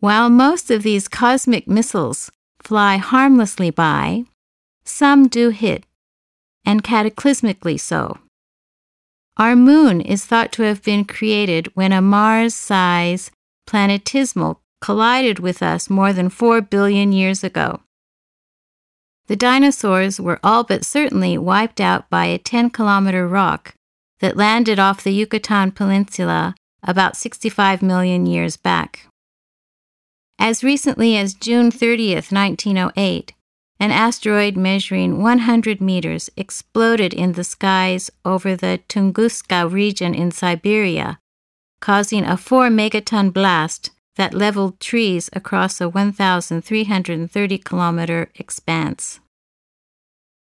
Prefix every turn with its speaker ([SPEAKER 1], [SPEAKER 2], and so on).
[SPEAKER 1] While most of these cosmic missiles fly harmlessly by, some do hit, and cataclysmically so. Our moon is thought to have been created when a Mars-size planetesimal collided with us more than 4 billion years ago. The dinosaurs were all but certainly wiped out by a 10-kilometer rock that landed off the Yucatan Peninsula about 65 million years back. As recently as June 30th, 1908, an asteroid measuring 100 meters exploded in the skies over the Tunguska region in Siberia, causing a 4-megaton blast that leveled trees across a 1,330-kilometer expanse.